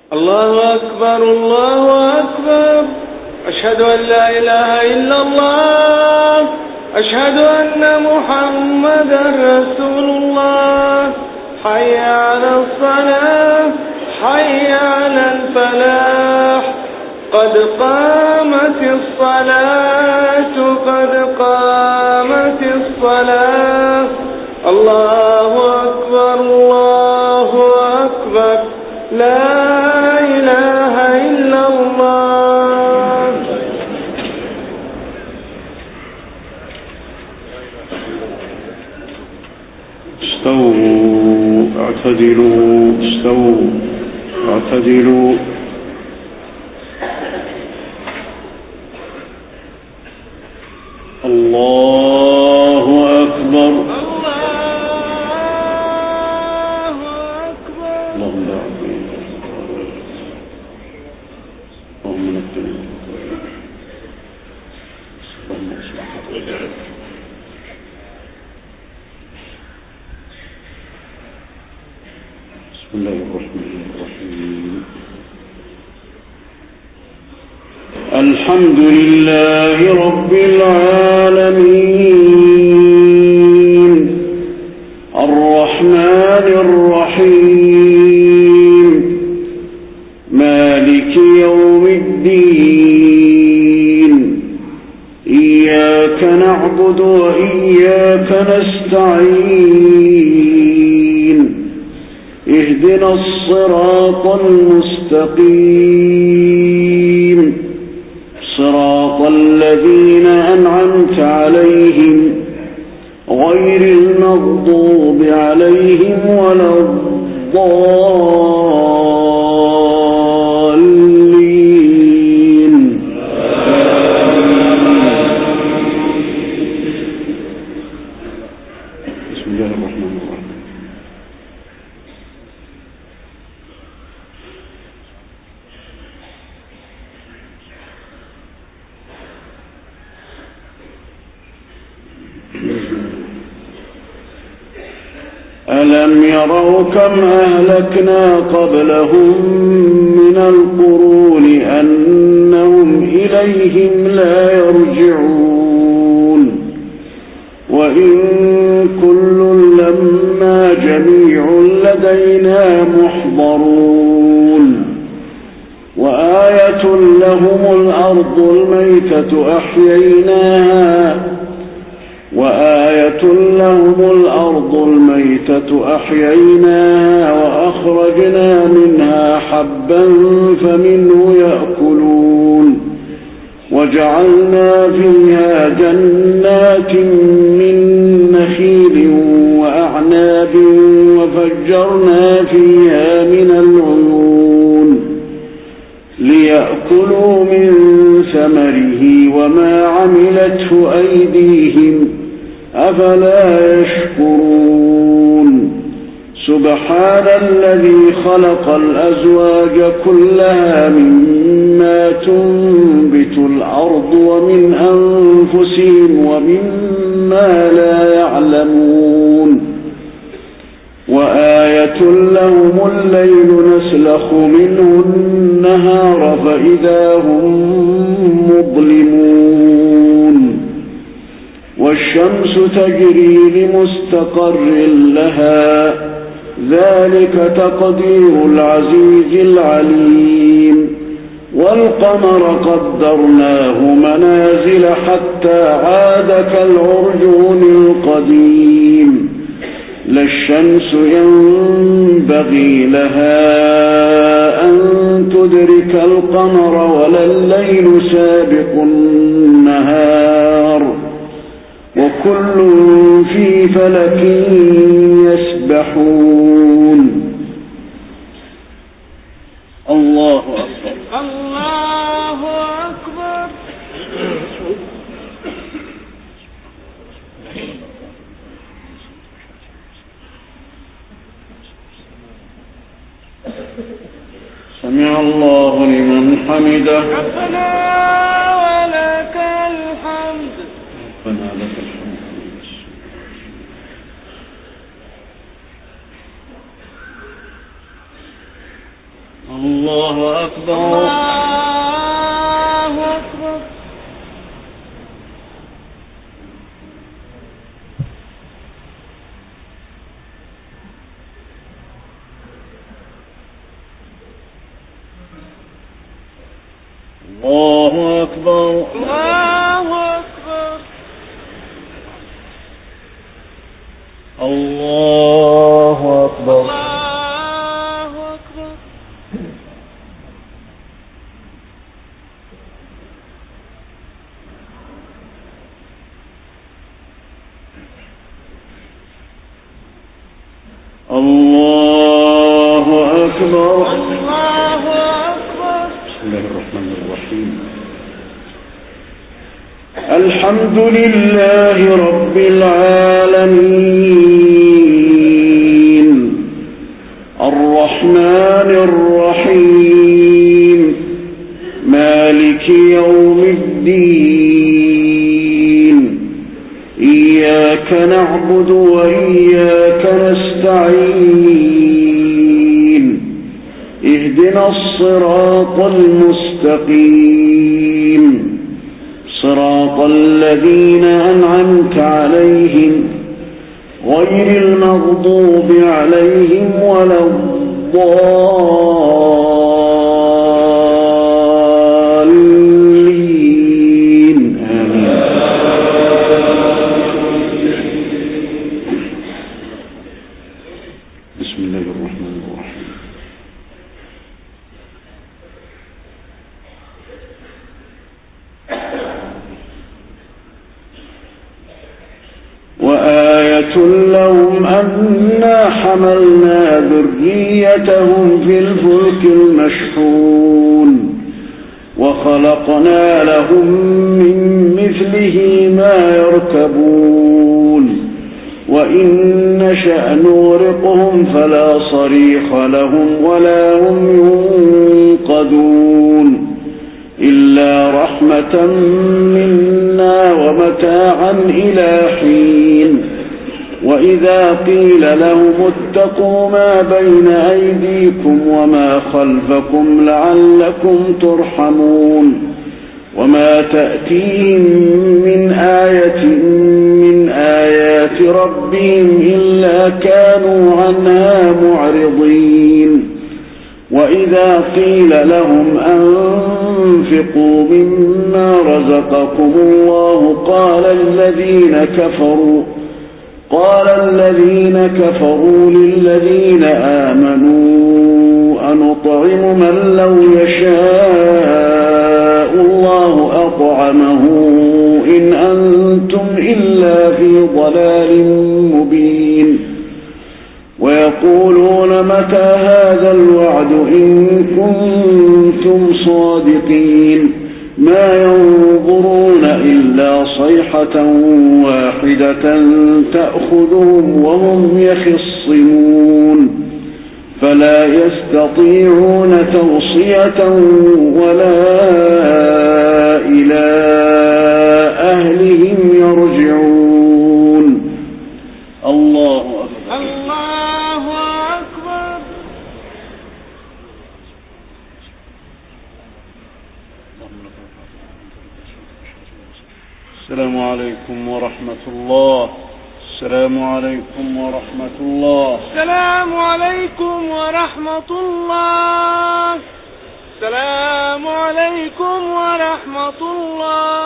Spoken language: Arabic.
الله أكبر الله أكبر. أشهد أن لا إله إلا الله. أشهد أن محمدا رسول الله. حي على الصلاة حي على الفلاح. قد قامت الصلاة قد قامت الصلاة. الله أكبر الله أكبر. لا إله إلا الله. استووا اعتدلوا استووا اعتدلوا. الله أكبر. اللهم لا عظيم اللهم نقل بسم الله الرحمن الرحيم. الحمد لله رب العالمين الرحمن الرحيم مالك يوم الدين. إياك نعبد وإياك نستعين. اهدنا الصراط المستقيم صراط الذين أنعمت عليهم غير المغضوب عليهم ولا الضالين. بسم الله الرحمن الرحيم. ألم يروا كم أهلكنا قبلهم من القرون أنهم إليهم لا يرجعون. وإن كل لما جميع لدينا محضرون. وآية لهم الأرض الميتة أحييناها وأخرجنا منها حبا فمنه يأكلون. وجعلنا فيها جنات من نخيل وأعناب وفجرنا فيها من العيون ليأكلوا من ثمره وما عملته أيديهم أفلا يشكرون. سبحان الذي خلق الأزواج كلها مما تنبت الأرض ومن أنفسهم ومما لا يعلمون. وآية لهم الليل نسلخ منه النهار فإذا هم مظلمون. والشمس تجري لمستقر لها ذلك تقدير العزيز العليم. والقمر قدرناه منازل حتى عاد كالعرجون القديم. لا الشمس ينبغي لها أن تدرك القمر ولا الليل سابق النهار وكل في فلك يسبحون. الله أكبر الله أكبر. سمع الله لمن حمده. ربنا ولك الحمد. ربنا لك الحمد. الله أكبر. الله أكبر. الله أكبر. الله أكبر. الله أكبر. الله أكبر. الله أكبر. الله أكبر. بسم الله الرحمن الرحيم. الحمد لله رب العالمين الرحمن الرحيم مالك يوم الدين إياك نعبد وإياك نستعين اهدنا الصراط المستقيم صراط الذين أنعمت عليهم غير المغضوب عليهم ولا الضالين آمين. بسم الله الرحمن الرحيم. وآية لهم أنا حملنا ذريتهم في الفلك المشحون وخلقنا لهم من مثله ما يركبون وإن نشأ نغرقهم فلا صريخ لهم ولا هم ينقذون إلا رحمة منا ومتاعا إلى حين. وإذا قيل لهم اتقوا ما بين أيديكم وما خلفكم لعلكم ترحمون وما تأتيهم من آية من آيات ربهم إلا كانوا عنها معرضين. وإذا قيل لهم أنفقوا مما رزقكم الله قال الذين كفروا للذين آمنوا أنطعم من لو يشاء الله أطعمه إن أنتم إلا في ضلال مبين. ويقولون متى هذا الوعد إن كنتم صادقين ما ينظرون إلا صيحة واحدة تأخذهم وهم يخصمون فلا يستطيعون توصية ولا إلى أهلهم يرجعون. الله أكبر. الله أكبر. السلام عليكم ورحمة الله. السلام عليكم ورحمة الله. السلام عليكم ورحمة الله. السلام عليكم ورحمة الله.